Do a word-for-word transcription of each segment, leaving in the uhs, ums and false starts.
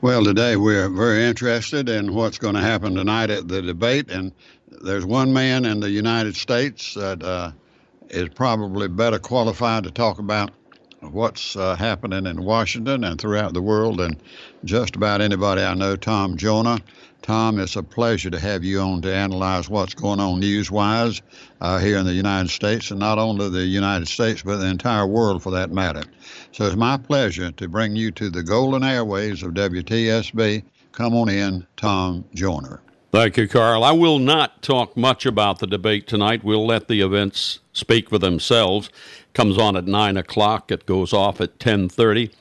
Well, today we're very interested in what's going to happen tonight at the debate, and there's one man in the United States that uh, is probably better qualified to talk about what's uh, happening in Washington and throughout the world than just about anybody I know, Tom Jonah. Tom, it's a pleasure to have you on to analyze what's going on news-wise uh, here in the United States, and not only the United States, but the entire world for that matter. So it's my pleasure to bring you to the golden airways of W T S B. Come on in, Tom Jonah. Thank you, Carl. I will not talk much about the debate tonight. We'll let the events speak for themselves. It comes on at nine o'clock. It goes off at ten thirty.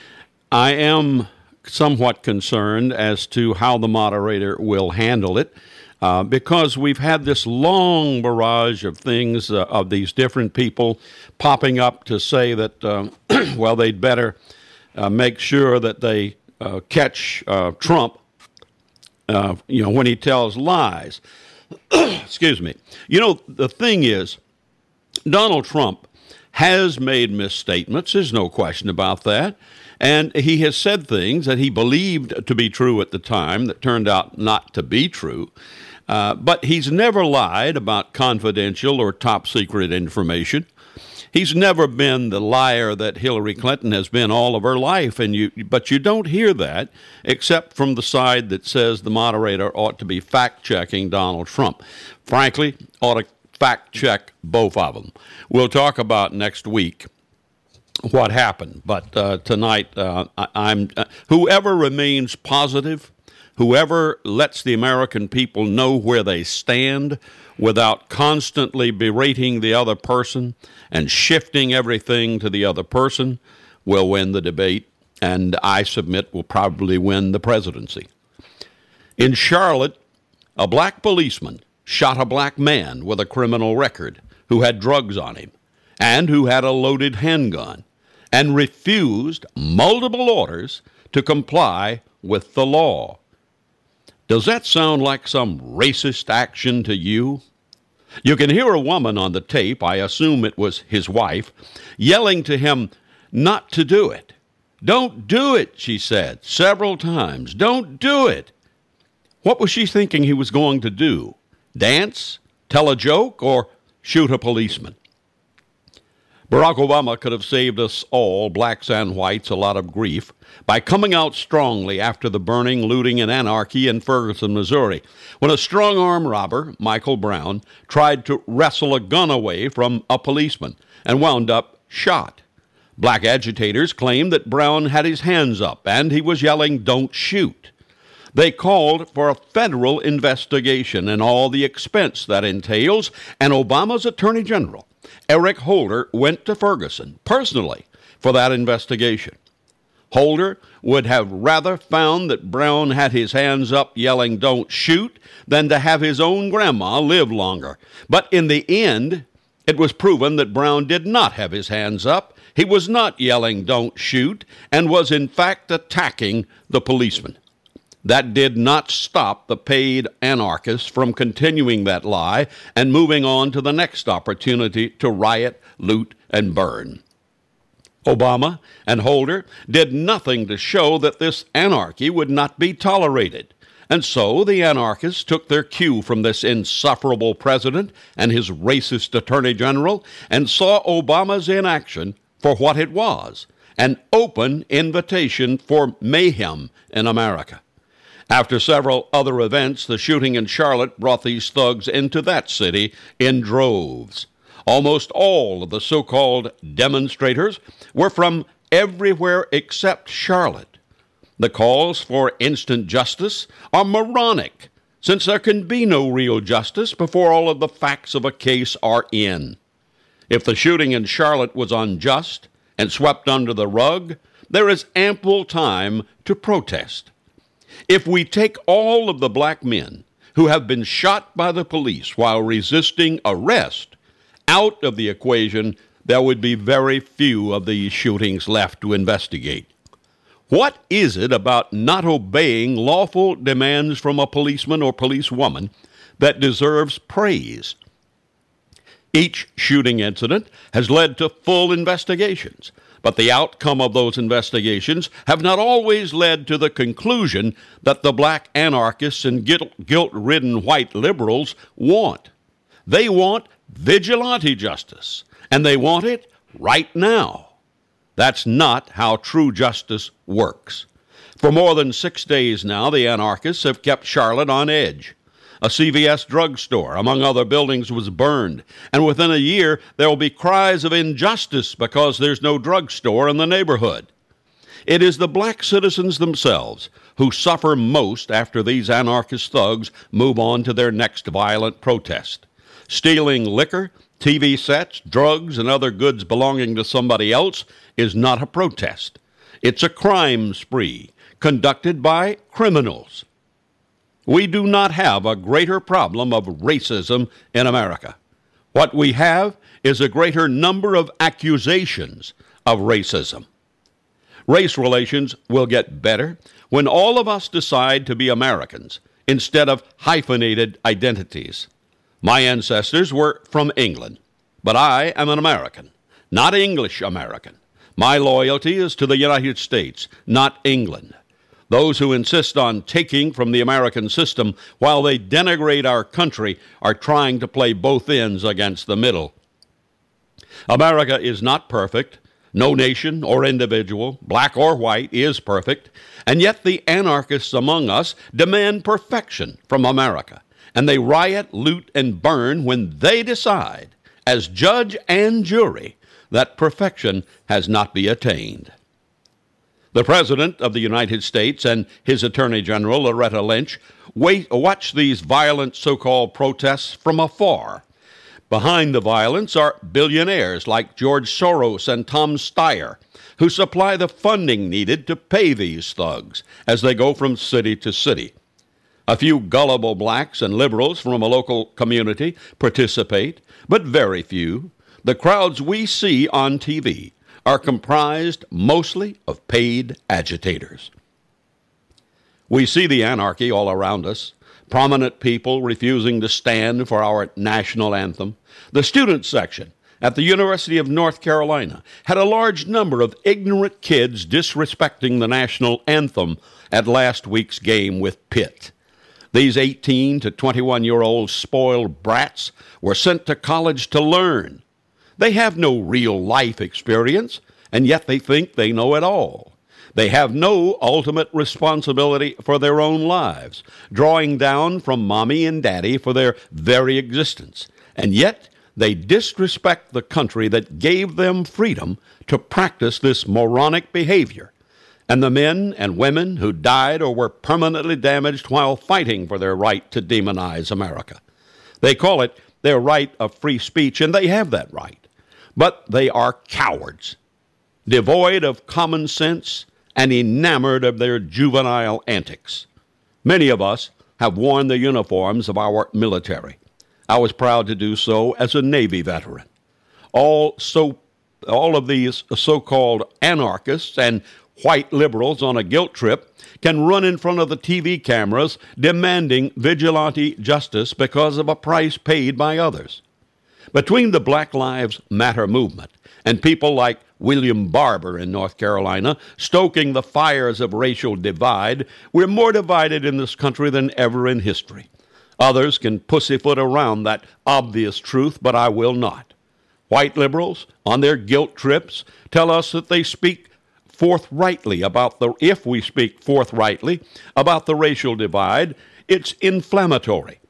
I am somewhat concerned as to how the moderator will handle it, uh, because we've had this long barrage of things, uh, of these different people popping up to say that, uh, well, they'd better uh, make sure that they uh, catch uh, Trump, uh, you know, when he tells lies. Excuse me. You know, the thing is, Donald Trump has made misstatements. There's no question about that. And he has said things that he believed to be true at the time that turned out not to be true. Uh, but he's never lied about confidential or top secret information. He's never been the liar that Hillary Clinton has been all of her life. And you, but you don't hear that except from the side that says the moderator ought to be fact-checking Donald Trump. Frankly, ought to fact-check both of them. We'll talk about next week what happened. But uh, tonight, uh, I, I'm uh, whoever remains positive, whoever lets the American people know where they stand without constantly berating the other person and shifting everything to the other person, will win the debate, and I submit will probably win the presidency. In Charlotte, a black policeman shot a black man with a criminal record who had drugs on him and who had a loaded handgun, and refused multiple orders to comply with the law. Does that sound like some racist action to you? You can hear a woman on the tape, I assume it was his wife, yelling to him not to do it. Don't do it, she said several times. Don't do it. What was she thinking he was going to do? Dance, tell a joke, or shoot a policeman? Barack Obama could have saved us all, blacks and whites, a lot of grief by coming out strongly after the burning, looting, and anarchy in Ferguson, Missouri, when a strong-arm robber, Michael Brown, tried to wrestle a gun away from a policeman and wound up shot. Black agitators claimed that Brown had his hands up and he was yelling, "Don't shoot." They called for a federal investigation and all the expense that entails, and Obama's Attorney General, Eric Holder, went to Ferguson personally for that investigation. Holder would have rather found that Brown had his hands up yelling, "Don't shoot," than to have his own grandma live longer. But in the end, it was proven that Brown did not have his hands up. He was not yelling, "Don't shoot," and was in fact attacking the policeman. That did not stop the paid anarchists from continuing that lie and moving on to the next opportunity to riot, loot, and burn. Obama and Holder did nothing to show that this anarchy would not be tolerated. And so the anarchists took their cue from this insufferable president and his racist attorney general and saw Obama's inaction for what it was, an open invitation for mayhem in America. After several other events, the shooting in Charlotte brought these thugs into that city in droves. Almost all of the so-called demonstrators were from everywhere except Charlotte. The calls for instant justice are moronic, since there can be no real justice before all of the facts of a case are in. If the shooting in Charlotte was unjust and swept under the rug, there is ample time to protest. If we take all of the black men who have been shot by the police while resisting arrest out of the equation, there would be very few of these shootings left to investigate. What is it about not obeying lawful demands from a policeman or policewoman that deserves praise? Each shooting incident has led to full investigations. But the outcome of those investigations have not always led to the conclusion that the black anarchists and guilt-ridden white liberals want. They want vigilante justice, and they want it right now. That's not how true justice works. For more than six days now, the anarchists have kept Charlotte on edge. A C V S drugstore, among other buildings, was burned, and within a year there will be cries of injustice because there's no drugstore in the neighborhood. It is the black citizens themselves who suffer most after these anarchist thugs move on to their next violent protest. Stealing liquor, T V sets, drugs, and other goods belonging to somebody else is not a protest. It's a crime spree conducted by criminals. We do not have a greater problem of racism in America. What we have is a greater number of accusations of racism. Race relations will get better when all of us decide to be Americans instead of hyphenated identities. My ancestors were from England, but I am an American, not English American. My loyalty is to the United States, not England. Those who insist on taking from the American system while they denigrate our country are trying to play both ends against the middle. America is not perfect. No nation or individual, black or white, is perfect. And yet the anarchists among us demand perfection from America. And they riot, loot, and burn when they decide, as judge and jury, that perfection has not been attained. The President of the United States and his Attorney General, Loretta Lynch, wait, watch these violent so-called protests from afar. Behind the violence are billionaires like George Soros and Tom Steyer, who supply the funding needed to pay these thugs as they go from city to city. A few gullible blacks and liberals from a local community participate, but very few. The crowds we see on T V are comprised mostly of paid agitators. We see the anarchy all around us, prominent people refusing to stand for our national anthem. The student section at the University of North Carolina had a large number of ignorant kids disrespecting the national anthem at last week's game with Pitt. These eighteen to twenty-one-year-old spoiled brats were sent to college to learn. They have no real life experience, and yet they think they know it all. They have no ultimate responsibility for their own lives, drawing down from mommy and daddy for their very existence. And yet they disrespect the country that gave them freedom to practice this moronic behavior, and the men and women who died or were permanently damaged while fighting for their right to demonize America. They call it their right of free speech, and they have that right. But they are cowards, devoid of common sense and enamored of their juvenile antics. Many of us have worn the uniforms of our military. I was proud to do so as a Navy veteran. All, so, all of these so-called anarchists and white liberals on a guilt trip can run in front of the T V cameras demanding vigilante justice because of a price paid by others. Between the Black Lives Matter movement and people like William Barber in North Carolina stoking the fires of racial divide, we're more divided in this country than ever in history. Others can pussyfoot around that obvious truth, but I will not. White liberals, on their guilt trips, tell us that they speak forthrightly about the, if we speak forthrightly about the racial divide, it's inflammatory.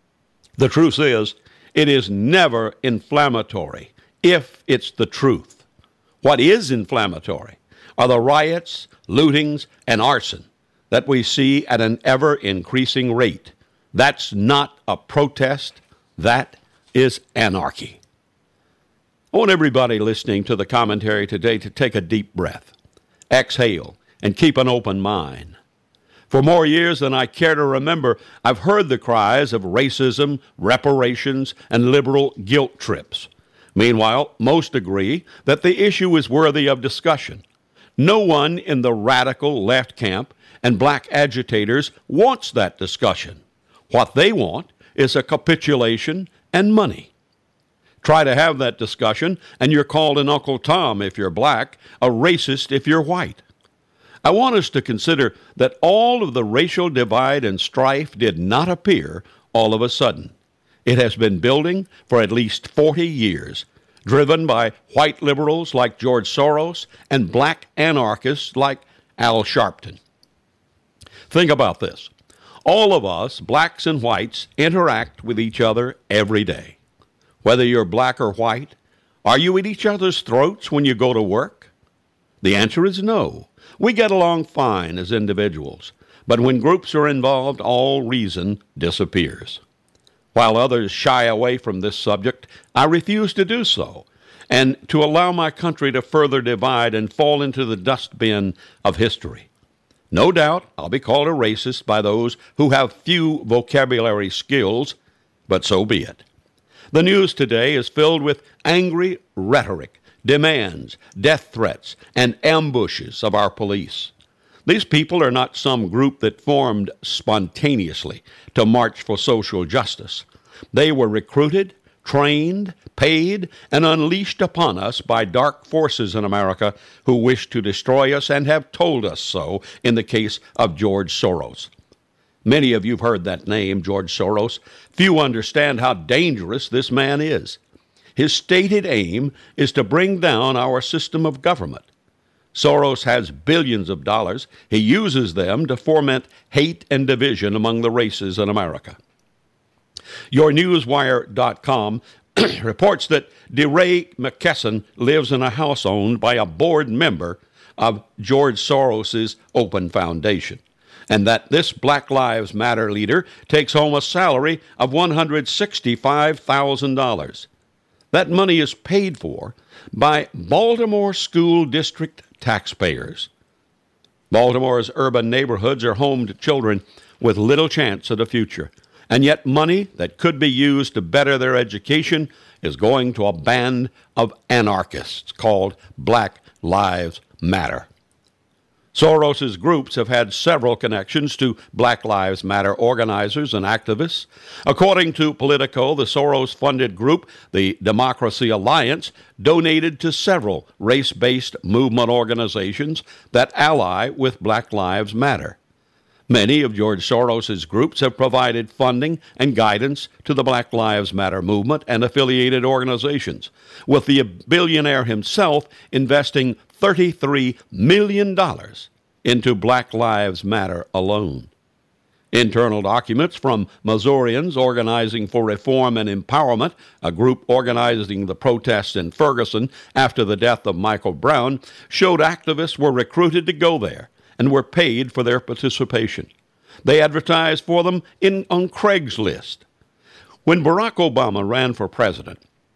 The truth is, it is never inflammatory if it's the truth. What is inflammatory are the riots, lootings, and arson that we see at an ever-increasing rate. That's not a protest. That is anarchy. I want everybody listening to the commentary today to take a deep breath, exhale, and keep an open mind. For more years than I care to remember, I've heard the cries of racism, reparations, and liberal guilt trips. Meanwhile, most agree that the issue is worthy of discussion. No one in the radical left camp and black agitators wants that discussion. What they want is a capitulation and money. Try to have that discussion, and you're called an Uncle Tom if you're black, a racist if you're white. I want us to consider that all of the racial divide and strife did not appear all of a sudden. It has been building for at least forty years, driven by white liberals like George Soros and black anarchists like Al Sharpton. Think about this. All of us, blacks and whites, interact with each other every day. Whether you're black or white, are you at each other's throats when you go to work? The answer is no. We get along fine as individuals, but when groups are involved, all reason disappears. While others shy away from this subject, I refuse to do so, and to allow my country to further divide and fall into the dustbin of history. No doubt I'll be called a racist by those who have few vocabulary skills, but so be it. The news today is filled with angry rhetoric, demands, death threats, and ambushes of our police. These people are not some group that formed spontaneously to march for social justice. They were recruited, trained, paid, and unleashed upon us by dark forces in America who wish to destroy us and have told us so in the case of George Soros. Many of you have heard that name, George Soros. Few understand how dangerous this man is. His stated aim is to bring down our system of government. Soros has billions of dollars. He uses them to foment hate and division among the races in America. Your Newswire dot com reports that DeRay McKesson lives in a house owned by a board member of George Soros's Open Foundation, and that this Black Lives Matter leader takes home a salary of one hundred sixty-five thousand dollars. That money is paid for by Baltimore school district taxpayers. Baltimore's urban neighborhoods are home to children with little chance at a future, and yet money that could be used to better their education is going to a band of anarchists called Black Lives Matter. Soros's groups have had several connections to Black Lives Matter organizers and activists. According to Politico, the Soros-funded group, the Democracy Alliance, donated to several race-based movement organizations that ally with Black Lives Matter. Many of George Soros's groups have provided funding and guidance to the Black Lives Matter movement and affiliated organizations, with the billionaire himself investing thirty-three million dollars into Black Lives Matter alone. Internal documents from Missourians Organizing for Reform and Empowerment, a group organizing the protests in Ferguson after the death of Michael Brown, showed activists were recruited to go there and were paid for their participation. They advertised for them in, on Craigslist. When Barack Obama ran for president,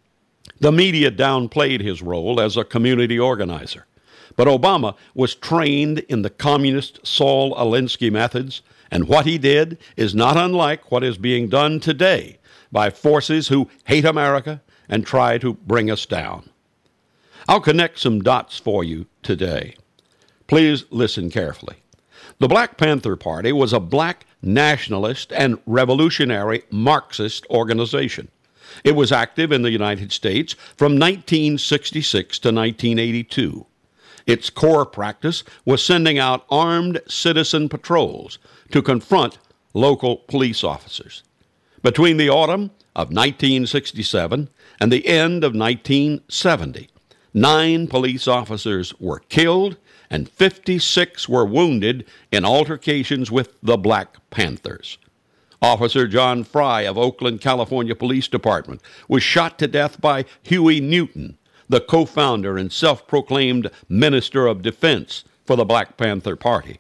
the media downplayed his role as a community organizer. But Obama was trained in the communist Saul Alinsky methods, and what he did is not unlike what is being done today by forces who hate America and try to bring us down. I'll connect some dots for you today. Please listen carefully. The Black Panther Party was a black nationalist and revolutionary Marxist organization. It was active in the United States from nineteen sixty-six to nineteen eighty-two. Its core practice was sending out armed citizen patrols to confront local police officers. Between the autumn of nineteen sixty-seven and the end of nineteen seventy, nine police officers were killed and fifty-six were wounded in altercations with the Black Panthers. Officer John Fry of Oakland, California Police Department was shot to death by Huey Newton, the co-founder and self-proclaimed Minister of Defense for the Black Panther Party.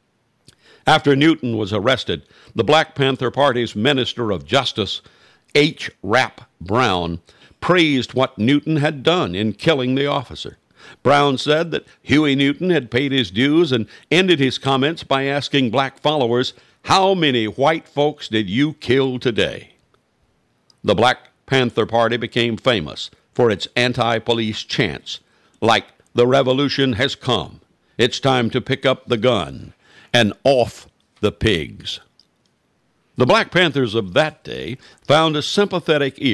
After Newton was arrested, the Black Panther Party's Minister of Justice, H. Rap Brown, praised what Newton had done in killing the officer. Brown said that Huey Newton had paid his dues and ended his comments by asking black followers, "How many white folks did you kill today?" The Black Panther Party became famous for its anti-police chants, like "The revolution has come. It's time to pick up the gun," and "Off the pigs." The Black Panthers of that day found a sympathetic ear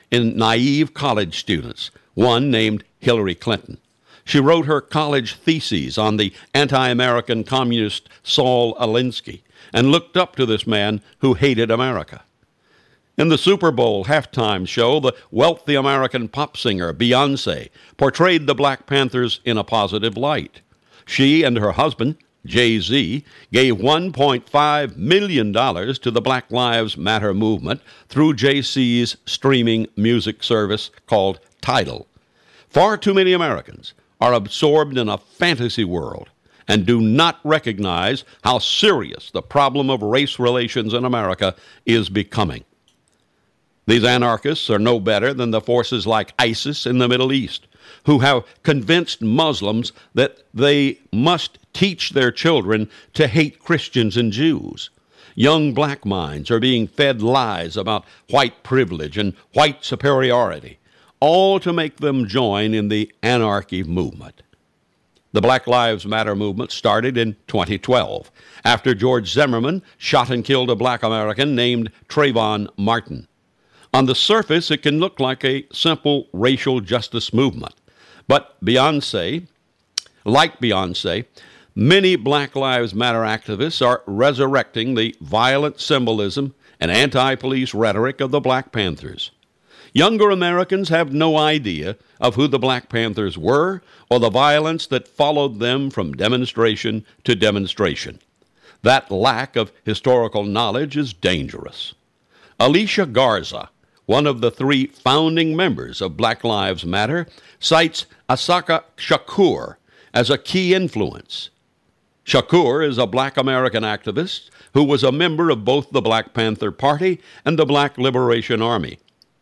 in naive college students, one named Hillary Clinton. She wrote her college theses on the anti-American communist Saul Alinsky and looked up to this man who hated America. In the Super Bowl halftime show, the wealthy American pop singer Beyoncé portrayed the Black Panthers in a positive light. She and her husband, Jay-Z, gave one point five million dollars to the Black Lives Matter movement through J C's streaming music service called Tidal. Far too many Americans are absorbed in a fantasy world and do not recognize how serious the problem of race relations in America is becoming. These anarchists are no better than the forces like ISIS in the Middle East, who have convinced Muslims that they must teach their children to hate Christians and Jews. Young black minds are being fed lies about white privilege and white superiority, all to make them join in the anarchy movement. The Black Lives Matter movement started in twenty twelve after George Zimmerman shot and killed a black American named Trayvon Martin. On the surface, it can look like a simple racial justice movement. But Beyoncé, like Beyoncé, many Black Lives Matter activists are resurrecting the violent symbolism and anti-police rhetoric of the Black Panthers. Younger Americans have no idea of who the Black Panthers were or the violence that followed them from demonstration to demonstration. That lack of historical knowledge is dangerous. Alicia Garza, one of the three founding members of Black Lives Matter, cites Assata Shakur as a key influence. Shakur is a black American activist who was a member of both the Black Panther Party and the Black Liberation Army.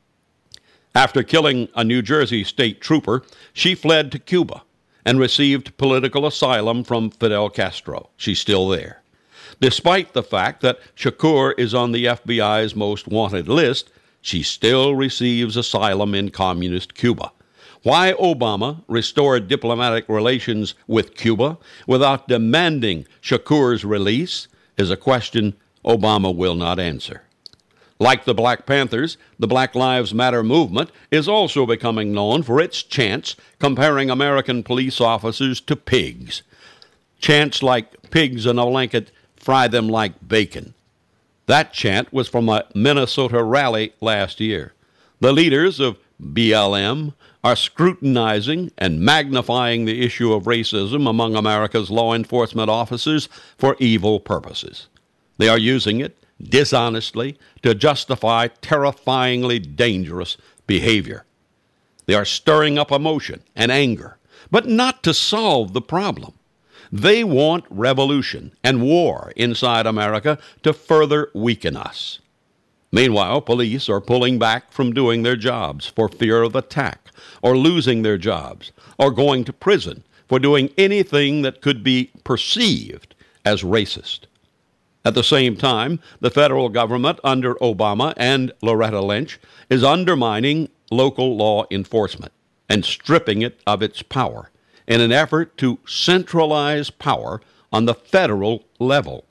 After killing a New Jersey state trooper, she fled to Cuba and received political asylum from Fidel Castro. She's still there. Despite the fact that Shakur is on the F B I's most wanted list, she still receives asylum in communist Cuba. Why Obama restored diplomatic relations with Cuba without demanding Shakur's release is a question Obama will not answer. Like the Black Panthers, the Black Lives Matter movement is also becoming known for its chants comparing American police officers to pigs. Chants like "pigs in a blanket, fry them like bacon." That chant was from a Minnesota rally last year. The leaders of B L M are scrutinizing and magnifying the issue of racism among America's law enforcement officers for evil purposes. They are using it dishonestly to justify terrifyingly dangerous behavior. They are stirring up emotion and anger, but not to solve the problem. They want revolution and war inside America to further weaken us. Meanwhile, police are pulling back from doing their jobs for fear of attack, or losing their jobs, or going to prison for doing anything that could be perceived as racist. At the same time, the federal government under Obama and Loretta Lynch is undermining local law enforcement and stripping it of its power in an effort to centralize power on the federal level.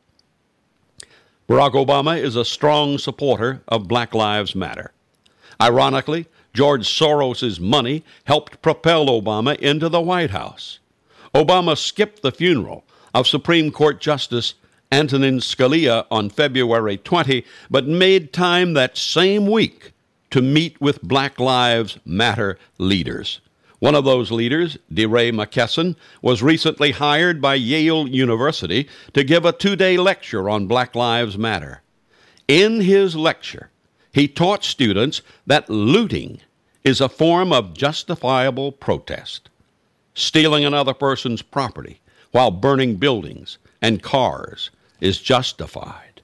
Barack Obama is a strong supporter of Black Lives Matter. Ironically, George Soros's money helped propel Obama into the White House. Obama skipped the funeral of Supreme Court Justice Antonin Scalia on February twentieth, but made time that same week to meet with Black Lives Matter leaders. One of those leaders, DeRay McKesson, was recently hired by Yale University to give a two-day lecture on Black Lives Matter. In his lecture, he taught students that looting is a form of justifiable protest. Stealing another person's property while burning buildings and cars is justified.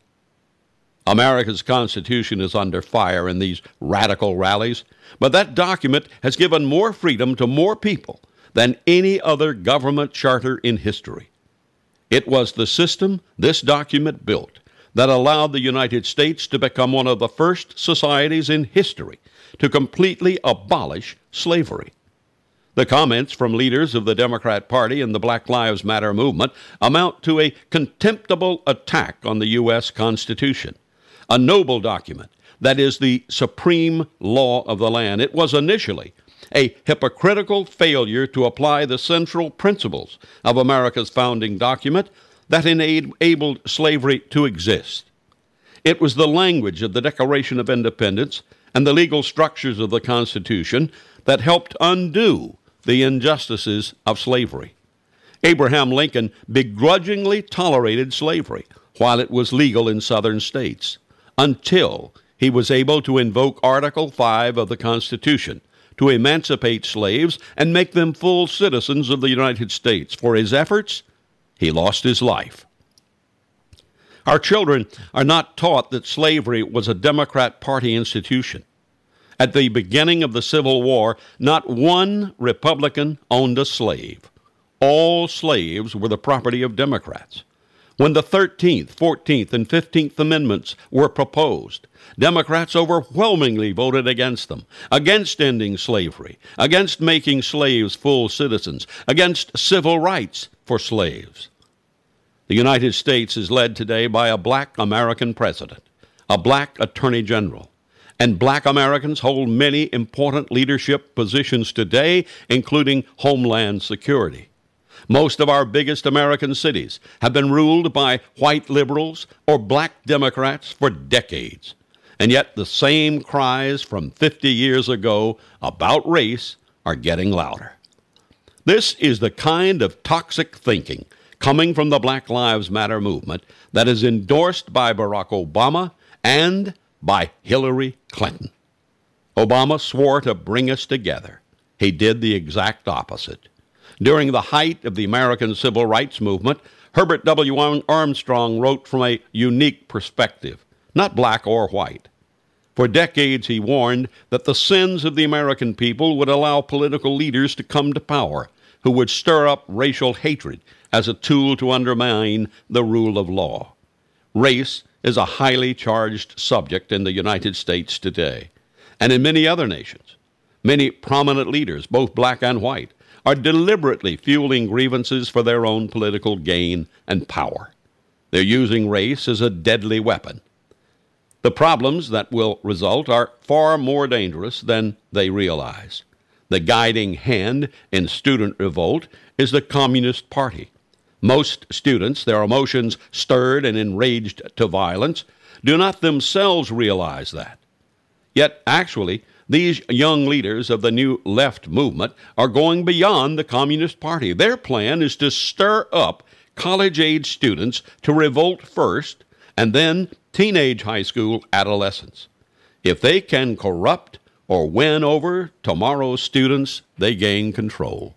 America's Constitution is under fire in these radical rallies, but that document has given more freedom to more people than any other government charter in history. It was the system this document built that allowed the United States to become one of the first societies in history to completely abolish slavery. The comments from leaders of the Democrat Party and the Black Lives Matter movement amount to a contemptible attack on the U S Constitution, a noble document that is the supreme law of the land. It was initially a hypocritical failure to apply the central principles of America's founding document that enabled slavery to exist. It was the language of the Declaration of Independence and the legal structures of the Constitution that helped undo the injustices of slavery. Abraham Lincoln begrudgingly tolerated slavery while it was legal in southern states, until he was able to invoke Article five of the Constitution to emancipate slaves and make them full citizens of the United States. For his efforts, he lost his life. Our children are not taught that slavery was a Democrat Party institution. At the beginning of the Civil War, not one Republican owned a slave. All slaves were the property of Democrats. When the thirteenth, fourteenth, and fifteenth Amendments were proposed, Democrats overwhelmingly voted against them, against ending slavery, against making slaves full citizens, against civil rights for slaves. The United States is led today by a black American president, a black attorney general, and black Americans hold many important leadership positions today, including Homeland Security. Most of our biggest American cities have been ruled by white liberals or black Democrats for decades. And yet the same cries from fifty years ago about race are getting louder. This is the kind of toxic thinking coming from the Black Lives Matter movement that is endorsed by Barack Obama and by Hillary Clinton. Obama swore to bring us together. He did the exact opposite. During the height of the American Civil Rights Movement, Herbert W. Armstrong wrote from a unique perspective, not black or white. For decades, he warned that the sins of the American people would allow political leaders to come to power who would stir up racial hatred as a tool to undermine the rule of law. Race is a highly charged subject in the United States today, and in many other nations. Many prominent leaders, both black and white, are deliberately fueling grievances for their own political gain and power. They're using race as a deadly weapon. The problems that will result are far more dangerous than they realize. The guiding hand in student revolt is the Communist Party. Most students, their emotions stirred and enraged to violence, do not themselves realize that. Yet, actually, these young leaders of the New Left movement are going beyond the Communist Party. Their plan is to stir up college-age students to revolt first, and then teenage high school adolescents. If they can corrupt or win over tomorrow's students, they gain control.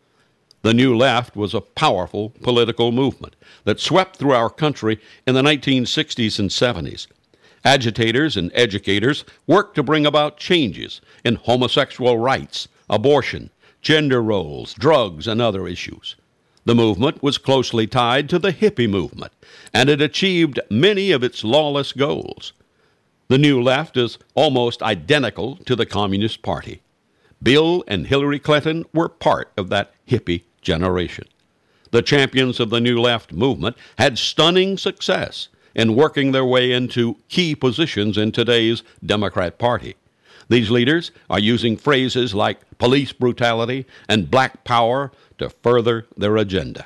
The New Left was a powerful political movement that swept through our country in the nineteen sixties and seventies. Agitators and educators worked to bring about changes in homosexual rights, abortion, gender roles, drugs, and other issues. The movement was closely tied to the hippie movement, and it achieved many of its lawless goals. The New Left is almost identical to the Communist Party. Bill and Hillary Clinton were part of that hippie generation. The champions of the New Left movement had stunning success in working their way into key positions in today's Democrat Party. These leaders are using phrases like police brutality and black power to further their agenda.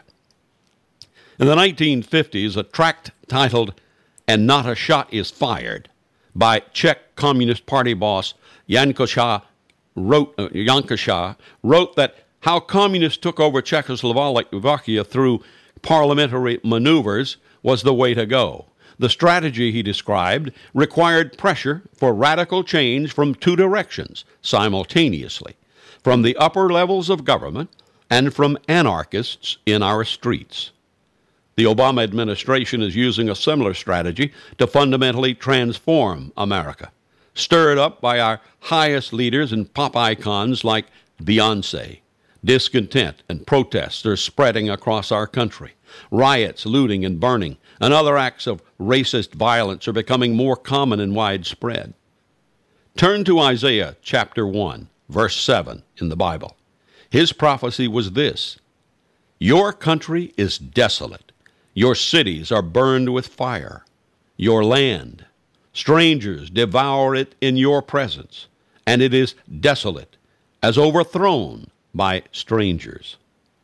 In the nineteen fifties, a tract titled "And Not a Shot is Fired" by Czech Communist Party boss Jan Kosa wrote, uh, Jan Kosa wrote that how communists took over Czechoslovakia through parliamentary maneuvers was the way to go. The strategy, he described, required pressure for radical change from two directions simultaneously, from the upper levels of government and from anarchists in our streets. The Obama administration is using a similar strategy to fundamentally transform America, stirred up by our highest leaders and pop icons like Beyoncé. Discontent and protests are spreading across our country. Riots, looting, and burning, and other acts of racist violence are becoming more common and widespread. Turn to Isaiah chapter one, verse seven in the Bible. His prophecy was this: "Your country is desolate. Your cities are burned with fire. Your land Strangers devour it in your presence, and it is desolate, as overthrown by strangers.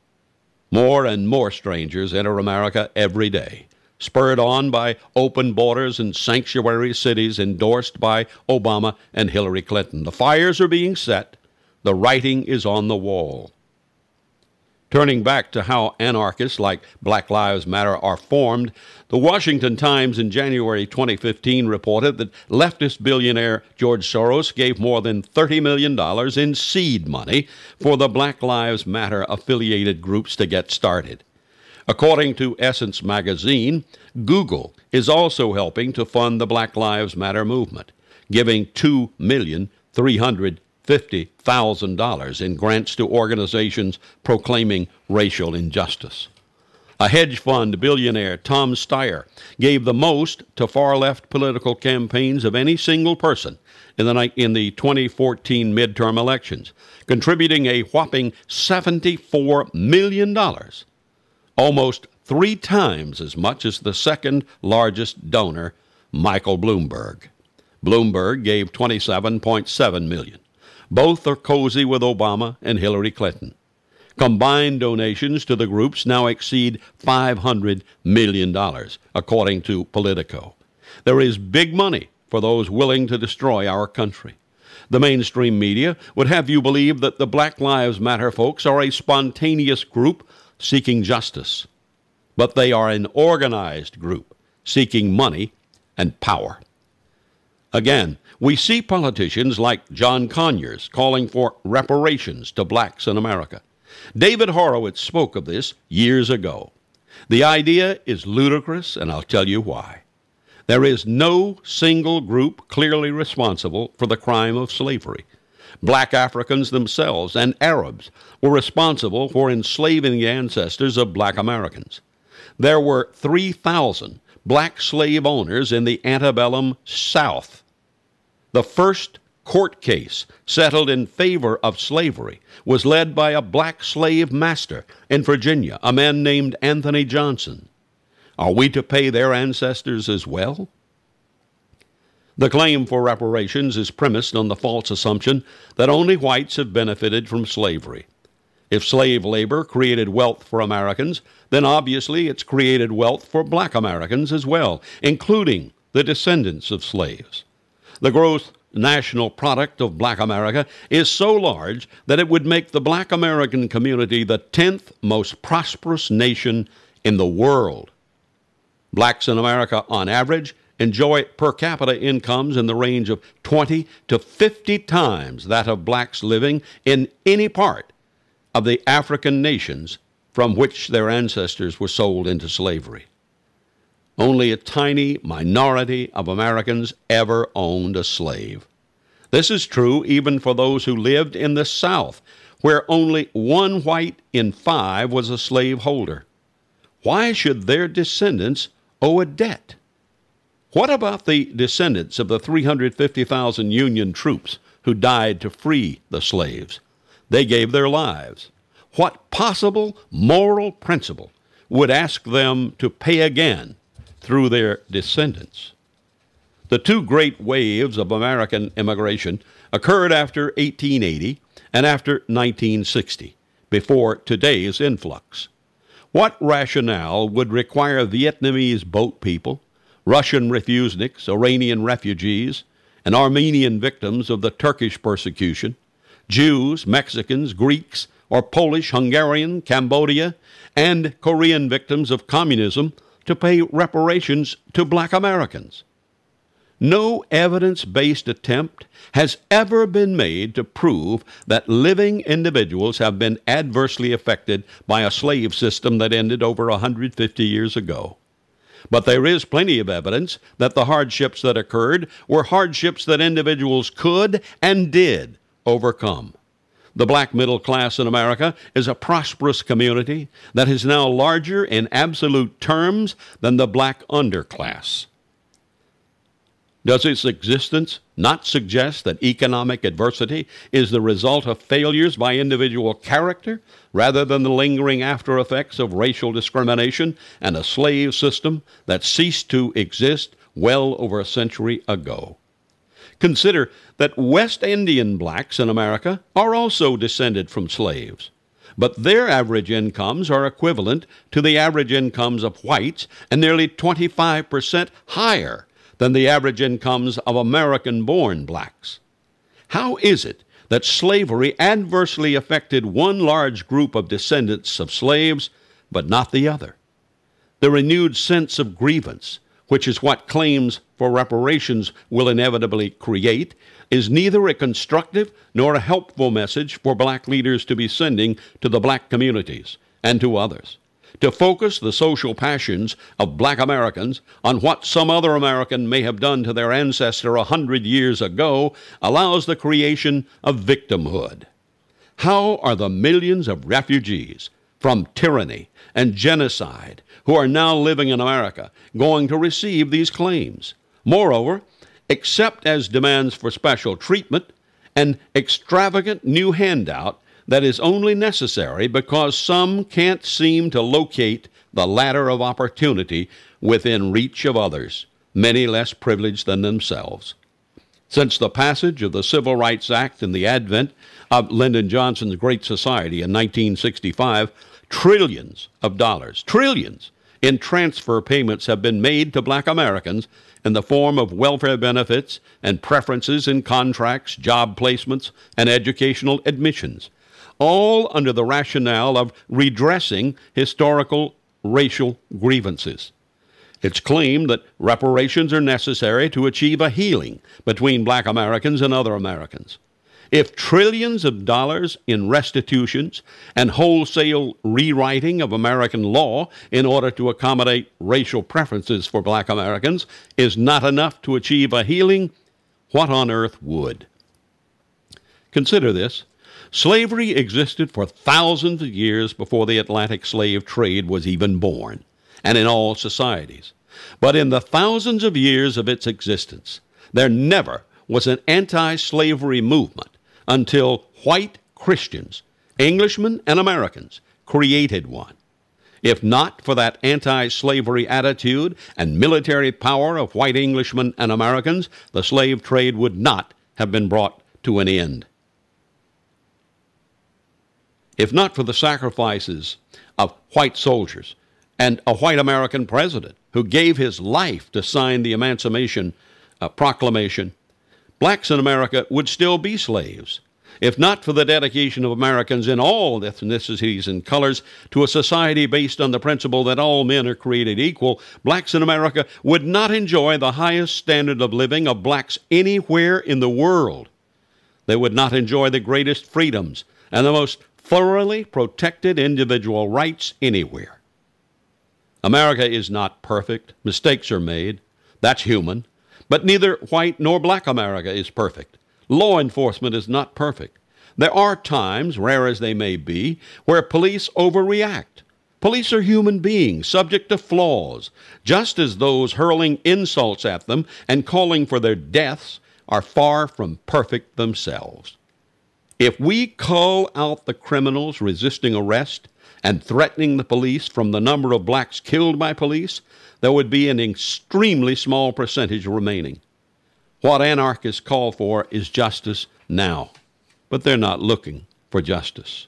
More and more strangers enter America every day, spurred on by open borders and sanctuary cities endorsed by Obama and Hillary Clinton. The fires are being set. The writing is on the wall. Turning back to how anarchists like Black Lives Matter are formed, the Washington Times in January twenty fifteen reported that leftist billionaire George Soros gave more than thirty million dollars in seed money for the Black Lives Matter affiliated groups to get started. According to Essence magazine, Google is also helping to fund the Black Lives Matter movement, giving two million three hundred fifty thousand dollars in grants to organizations proclaiming racial injustice. A hedge fund billionaire, Tom Steyer, gave the most to far-left political campaigns of any single person in the, in the twenty fourteen midterm elections, contributing a whopping seventy-four million dollars, almost three times as much as the second largest donor, Michael Bloomberg. Bloomberg gave twenty-seven point seven million dollars. Both are cozy with Obama and Hillary Clinton. Combined donations to the groups now exceed five hundred million dollars, according to Politico. There is big money for those willing to destroy our country. The mainstream media would have you believe that the Black Lives Matter folks are a spontaneous group seeking justice, but they are an organized group seeking money and power. Again, we see politicians like John Conyers calling for reparations to blacks in America. David Horowitz spoke of this years ago. The idea is ludicrous, and I'll tell you why. There is no single group clearly responsible for the crime of slavery. Black Africans themselves and Arabs were responsible for enslaving the ancestors of black Americans. There were three thousand black slave owners in the antebellum South. The first court case settled in favor of slavery was led by a black slave master in Virginia, a man named Anthony Johnson. Are we to pay their ancestors as well? The claim for reparations is premised on the false assumption that only whites have benefited from slavery. If slave labor created wealth for Americans, then obviously it's created wealth for black Americans as well, including the descendants of slaves. The gross national product of black America is so large that it would make the black American community the tenth most prosperous nation in the world. Blacks in America, on average, enjoy per capita incomes in the range of twenty to fifty times that of blacks living in any part of the African nations from which their ancestors were sold into slavery. Only a tiny minority of Americans ever owned a slave. This is true even for those who lived in the South, where only one white in five was a slaveholder. Why should their descendants owe a debt? What about the descendants of the three hundred fifty thousand Union troops who died to free the slaves? They gave their lives. What possible moral principle would ask them to pay again through their descendants? The two great waves of American immigration occurred after eighteen eighty and after nineteen sixty, before today's influx. What rationale would require Vietnamese boat people, Russian refuseniks, Iranian refugees, and Armenian victims of the Turkish persecution, Jews, Mexicans, Greeks, or Polish, Hungarian, Cambodia, and Korean victims of communism to pay reparations to black Americans? No evidence-based attempt has ever been made to prove that living individuals have been adversely affected by a slave system that ended over one hundred fifty years ago. But there is plenty of evidence that the hardships that occurred were hardships that individuals could and did overcome. The black middle class in America is a prosperous community that is now larger in absolute terms than the black underclass. Does its existence not suggest that economic adversity is the result of failures by individual character rather than the lingering after effects of racial discrimination and a slave system that ceased to exist well over a century ago. Consider that West Indian blacks in America are also descended from slaves, but their average incomes are equivalent to the average incomes of whites and nearly twenty-five percent higher than the average incomes of American-born blacks. How is it that slavery adversely affected one large group of descendants of slaves, but not the other? The renewed sense of grievance, which is what claims for reparations will inevitably create, is neither a constructive nor a helpful message for black leaders to be sending to the black communities and to others. To focus the social passions of black Americans on what some other American may have done to their ancestor a hundred years ago allows the creation of victimhood. How are the millions of refugees from tyranny and genocide who are now living in America going to receive these claims? Moreover, except as demands for special treatment, an extravagant new handout that is only necessary because some can't seem to locate the ladder of opportunity within reach of others, many less privileged than themselves. Since the passage of the Civil Rights Act and the advent of Lyndon Johnson's Great Society in nineteen sixty-five, trillions of dollars, trillions in transfer payments have been made to black Americans in the form of welfare benefits and preferences in contracts, job placements, and educational admissions, all under the rationale of redressing historical racial grievances. It's claimed that reparations are necessary to achieve a healing between black Americans and other Americans. If trillions of dollars in restitutions and wholesale rewriting of American law in order to accommodate racial preferences for black Americans is not enough to achieve a healing, what on earth would? Consider this. Slavery existed for thousands of years before the Atlantic slave trade was even born, and in all societies. But in the thousands of years of its existence, there never was an anti-slavery movement until white Christians, Englishmen and Americans, created one. If not for that anti-slavery attitude and military power of white Englishmen and Americans, the slave trade would not have been brought to an end. If not for the sacrifices of white soldiers and a white American president who gave his life to sign the Emancipation uh, Proclamation, blacks in America would still be slaves. If not for the dedication of Americans in all ethnicities and colors to a society based on the principle that all men are created equal, blacks in America would not enjoy the highest standard of living of blacks anywhere in the world. They would not enjoy the greatest freedoms and the most thoroughly protected individual rights anywhere. America is not perfect. Mistakes are made. That's human. But neither white nor black America is perfect. Law enforcement is not perfect. There are times, rare as they may be, where police overreact. Police are human beings, subject to flaws, just as those hurling insults at them and calling for their deaths are far from perfect themselves. If we cull out the criminals resisting arrest and threatening the police from the number of blacks killed by police, there would be an extremely small percentage remaining. What anarchists call for is justice now, but they're not looking for justice.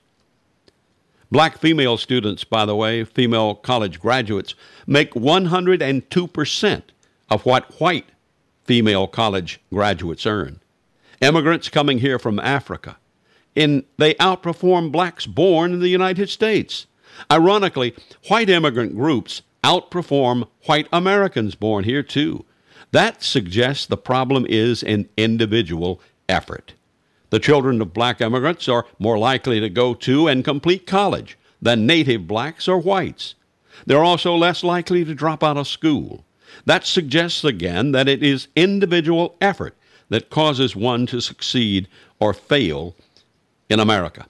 Black female students, by the way, female college graduates, make one hundred two percent of what white female college graduates earn. Immigrants coming here from Africa, in, they outperform blacks born in the United States. Ironically, white immigrant groups outperform white Americans born here, too. That suggests the problem is an individual effort. The children of black immigrants are more likely to go to and complete college than native blacks or whites. They're also less likely to drop out of school. That suggests again that it is individual effort that causes one to succeed or fail in America.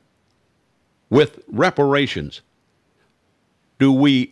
With reparations, do we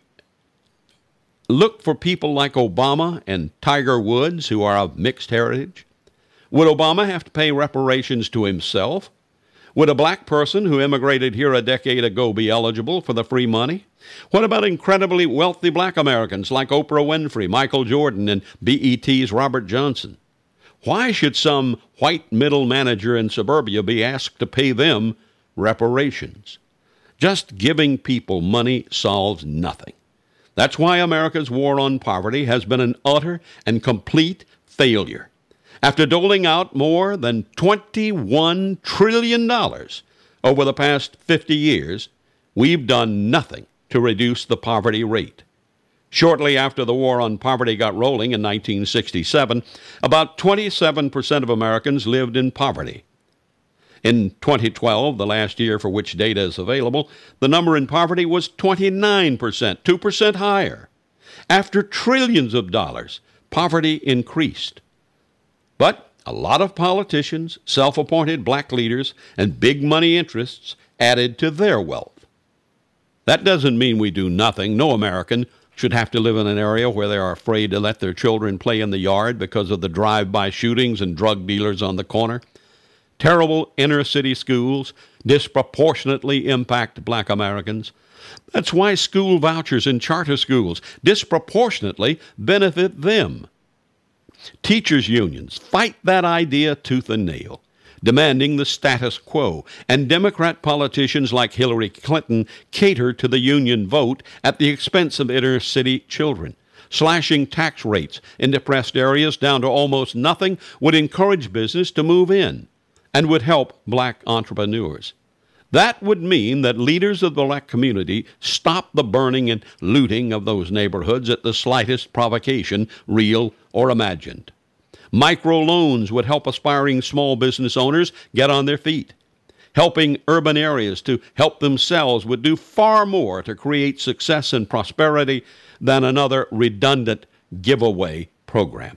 look for people like Obama and Tiger Woods who are of mixed heritage? Would Obama have to pay reparations to himself? Would a black person who immigrated here a decade ago be eligible for the free money? What about incredibly wealthy black Americans like Oprah Winfrey, Michael Jordan, and B E T's Robert Johnson? Why should some white middle manager in suburbia be asked to pay them reparations? Just giving people money solves nothing. That's why America's war on poverty has been an utter and complete failure. After doling out more than twenty-one trillion dollars over the past fifty years, we've done nothing to reduce the poverty rate. Shortly after the war on poverty got rolling in nineteen sixty-seven, about twenty-seven percent of Americans lived in poverty. In twenty twelve, the last year for which data is available, the number in poverty was twenty-nine percent, two percent higher. After trillions of dollars, poverty increased. But a lot of politicians, self-appointed black leaders, and big money interests added to their wealth. That doesn't mean we do nothing. No American should have to live in an area where they are afraid to let their children play in the yard because of the drive-by shootings and drug dealers on the corner. Terrible inner-city schools disproportionately impact black Americans. That's why school vouchers in charter schools disproportionately benefit them. Teachers' unions fight that idea tooth and nail, demanding the status quo, and Democrat politicians like Hillary Clinton cater to the union vote at the expense of inner-city children. Slashing tax rates in depressed areas down to almost nothing would encourage business to move in and would help black entrepreneurs. That would mean that leaders of the black community stop the burning and looting of those neighborhoods at the slightest provocation, real or imagined. Microloans would help aspiring small business owners get on their feet. Helping urban areas to help themselves would do far more to create success and prosperity than another redundant giveaway program.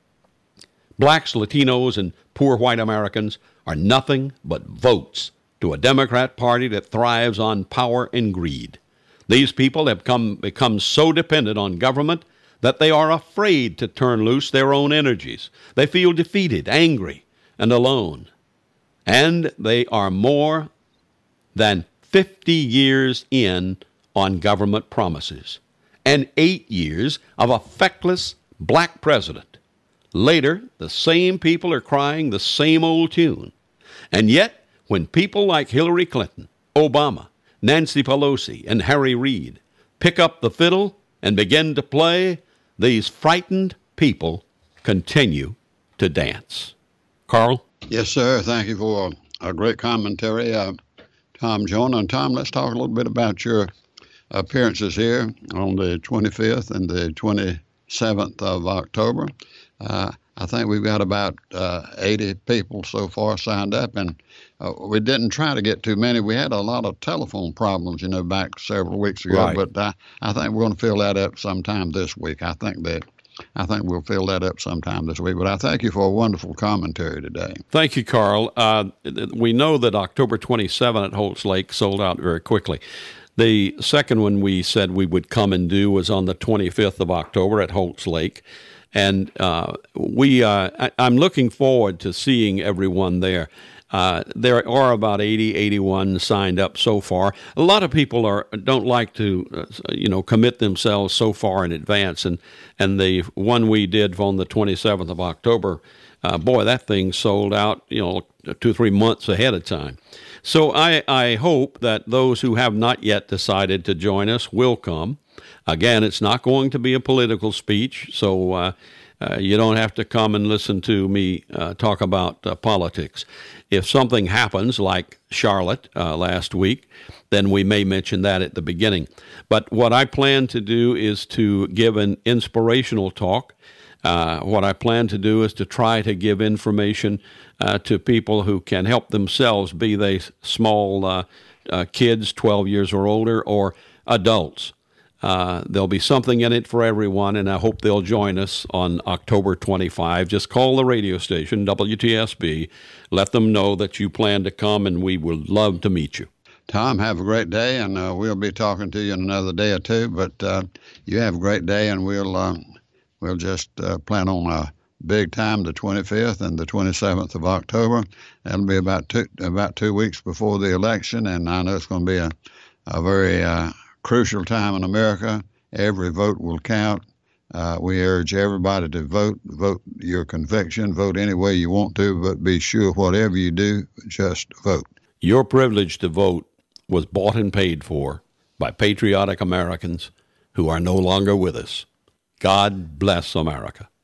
Blacks, Latinos, and poor white Americans are nothing but votes to a Democrat Party that thrives on power and greed. These people have come, become so dependent on government that they are afraid to turn loose their own energies. They feel defeated, angry, and alone. And they are more than fifty years in on government promises, and eight years of a feckless black president. Later, the same people are crying the same old tune. And yet, when people like Hillary Clinton, Obama, Nancy Pelosi, and Harry Reid pick up the fiddle and begin to play, these frightened people continue to dance. Carl? Yes, sir. Thank you for a great commentary, uh, Tom Jonah. And Tom, let's talk a little bit about your appearances here on the twenty-fifth and the twenty-seventh of October. Uh, I think we've got about uh, eighty people so far signed up, and uh, we didn't try to get too many. We had a lot of telephone problems, you know, back several weeks ago. Right. But I, I think we're going to fill that up sometime this week. I think that I think we'll fill that up sometime this week. But I thank you for a wonderful commentary today. Thank you, Carl. Uh, we know that October twenty-seventh at Holtz Lake sold out very quickly. The second one we said we would come and do was on the twenty-fifth of October at Holtz Lake. And uh, we, uh, I, I'm looking forward to seeing everyone there. Uh, there are about eighty, eighty-one signed up so far. A lot of people are don't like to, uh, you know, commit themselves so far in advance. And and the one we did on the twenty-seventh of October, uh, boy, that thing sold out, you know, two, three months ahead of time. So I, I hope that those who have not yet decided to join us will come. Again, it's not going to be a political speech, so uh, uh, you don't have to come and listen to me uh, talk about uh, politics. If something happens, like Charlotte uh, last week, then we may mention that at the beginning. But what I plan to do is to give an inspirational talk. Uh, what I plan to do is to try to give information uh, to people who can help themselves, be they small uh, uh, kids, twelve years or older, or adults. Uh, there'll be something in it for everyone, and I hope they'll join us on October twenty-fifth. Just call the radio station, W T S B. Let them know that you plan to come, and we would love to meet you. Tom, have a great day, and uh, we'll be talking to you in another day or two. But uh, you have a great day, and we'll uh, we'll just uh, plan on uh, big time, the twenty-fifth and the twenty-seventh of October. That'll be about two about two weeks before the election, and I know it's going to be a, a very uh, crucial time in America. Every vote will count. Uh, we urge everybody to vote, vote your conviction, vote any way you want to, but be sure whatever you do, just vote. Your privilege to vote was bought and paid for by patriotic Americans who are no longer with us. God bless America.